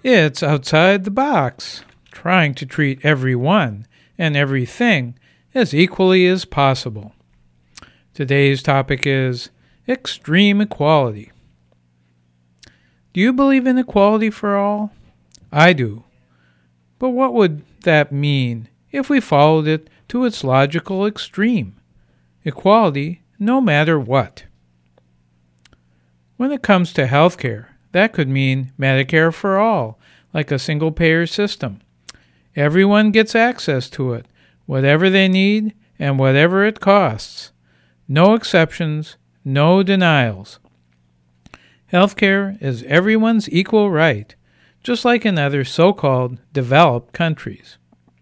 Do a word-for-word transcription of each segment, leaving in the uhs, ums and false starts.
It's outside the box, trying to treat everyone and everything as equally as possible. Today's topic is extreme equality. Do you believe in equality for all? I do. But what would that mean if we followed it to its logical extreme? Equality no matter what. When it comes to healthcare, that could mean Medicare for all, like a single-payer system. Everyone gets access to it, whatever they need and whatever it costs. No exceptions, no denials. Healthcare is everyone's equal right, just like in other so-called developed countries.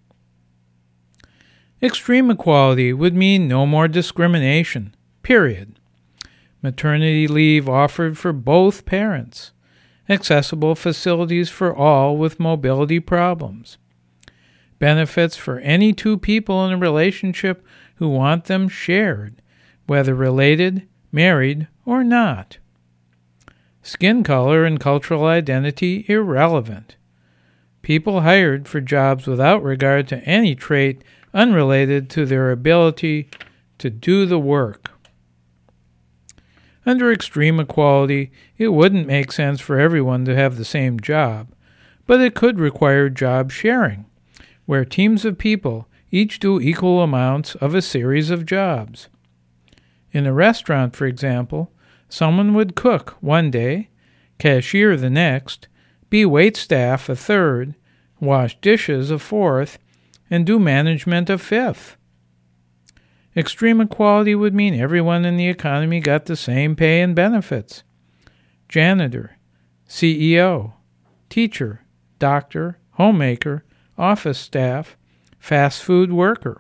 Extreme equality would mean no more discrimination, period. Maternity leave offered for both parents. Accessible facilities for all with mobility problems. Benefits for any two people in a relationship who want them shared, whether related, married, or not. Skin color and cultural identity irrelevant. People hired for jobs without regard to any trait unrelated to their ability to do the work. Under extreme equality, it wouldn't make sense for everyone to have the same job, but it could require job sharing, where teams of people each do equal amounts of a series of jobs. In a restaurant, for example, someone would cook one day, cashier the next, be waitstaff a third, wash dishes a fourth, and do management a fifth. Extreme equality would mean everyone in the economy got the same pay and benefits. Janitor, C E O, teacher, doctor, homemaker, office staff, fast food worker.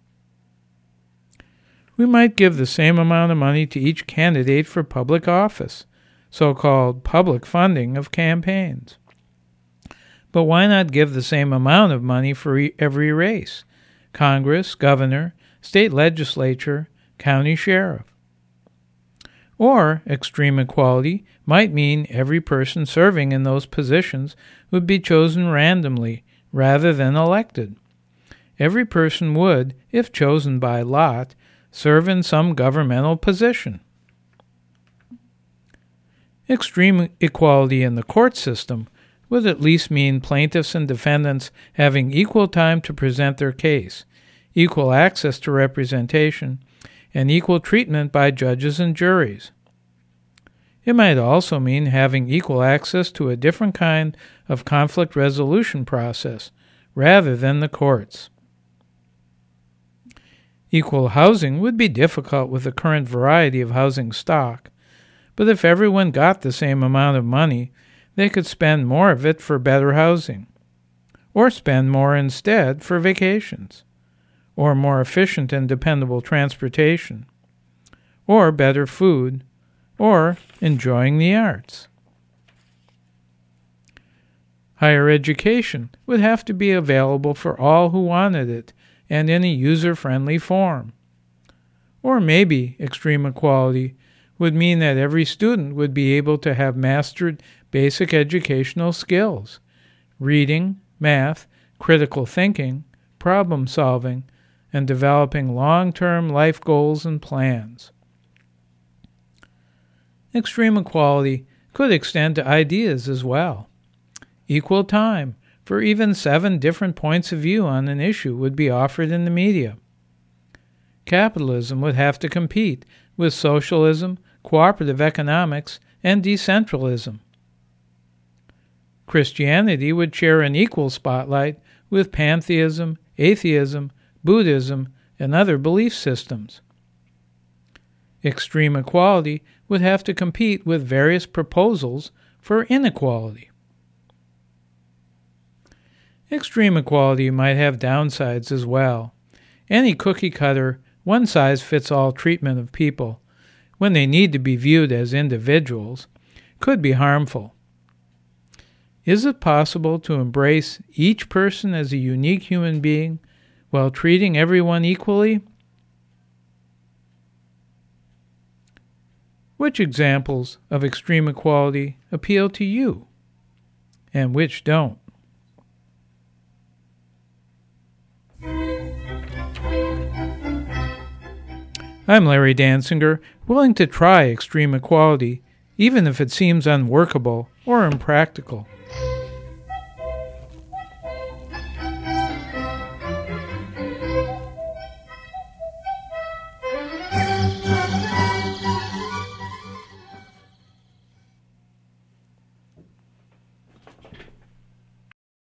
We might give the same amount of money to each candidate for public office, so-called public funding of campaigns. But why not give the same amount of money for e- every race? Congress, governor, state legislature, county sheriff. Or extreme equality might mean every person serving in those positions would be chosen randomly rather than elected. Every person would, if chosen by lot, serve in some governmental position. Extreme equality in the court system would at least mean plaintiffs and defendants having equal time to present their case, equal access to representation, and equal treatment by judges and juries. It might also mean having equal access to a different kind of conflict resolution process, rather than the courts. Equal housing would be difficult with the current variety of housing stock, but if everyone got the same amount of money, they could spend more of it for better housing, or spend more instead for vacations, or more efficient and dependable transportation, or better food, or enjoying the arts. Higher education would have to be available for all who wanted it and in a user-friendly form. Or maybe extreme equality would mean that every student would be able to have mastered basic educational skills, reading, math, critical thinking, problem solving, and developing long-term life goals and plans. Extreme equality could extend to ideas as well. Equal time for even seven different points of view on an issue would be offered in the media. Capitalism would have to compete with socialism, cooperative economics, and decentralism. Christianity would share an equal spotlight with pantheism, atheism, Buddhism, and other belief systems. Extreme equality would have to compete with various proposals for inequality. Extreme equality might have downsides as well. Any cookie-cutter, one-size-fits-all treatment of people, when they need to be viewed as individuals, could be harmful. Is it possible to embrace each person as a unique human being while treating everyone equally? Which examples of extreme equality appeal to you? and which don't. I'm Larry Dansinger, willing to try extreme equality, even if it seems unworkable or impractical.